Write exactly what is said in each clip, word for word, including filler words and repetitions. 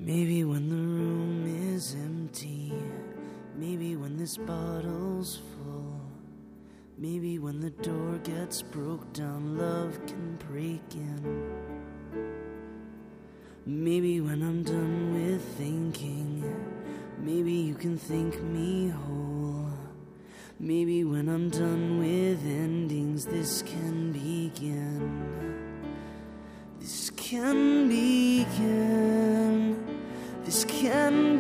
Maybe when the room is empty, maybe when this bottle's full, maybe when the door gets broke down, love can break in. Maybe when I'm done with thinking, maybe you can think me whole. Maybe when I'm done with endings, this can begin. This can begin. This can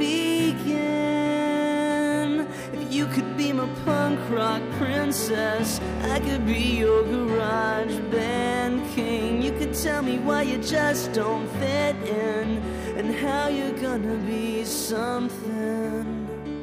begin. If you could be my punk rock princess, I could be your garage band king. You could tell me why you just don't fit in, and how you're gonna be something.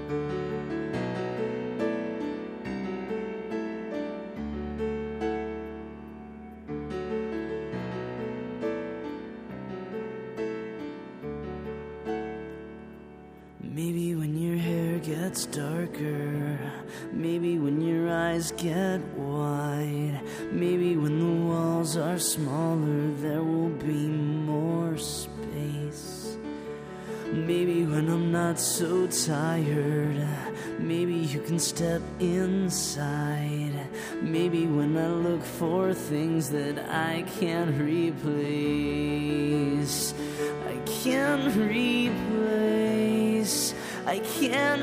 Maybe when your hair gets darker, maybe when your eyes get wide, maybe when the walls are smaller, there will be more space. Maybe when I'm not so tired, maybe you can step inside. Maybe when I look for things that I can't replace, I can't replace, I can't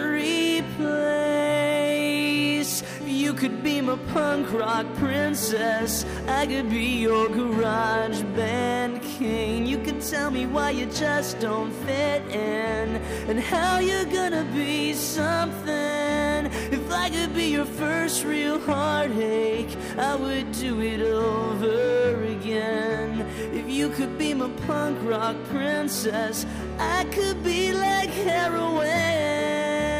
replace. You could be my punk rock princess, I could be your garage band king. You could tell me why you just don't fit in, and how you're gonna be something. If I could be your first real heartache, I would do it over again. If you could be my punk rock princess, I could be like heroin.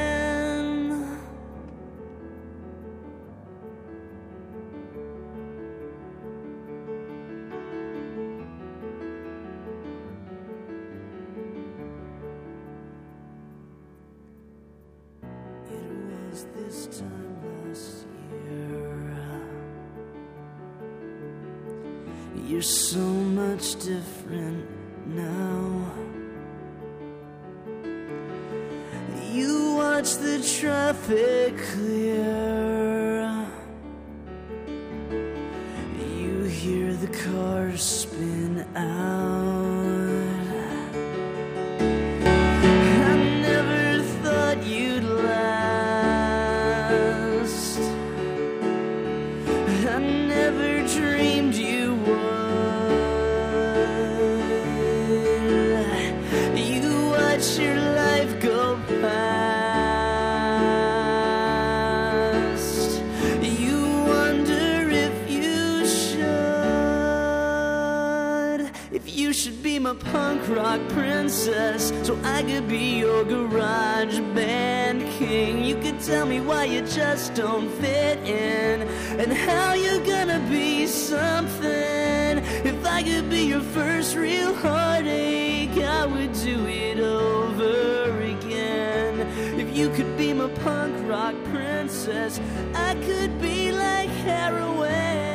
It was this time last year. You're so much different now. You watch the traffic clear, you hear the cars spin out. I never thought you'd last, I never dreamed you would. You watch your life go past, you wonder if you should. If you should be my punk rock princess, so I could be your garage band king. You could tell me why you just don't fit in, and how you're gonna be something. If I could be your first real heartache, I would do it over again. If you could be my punk rock princess, I could be like heroin.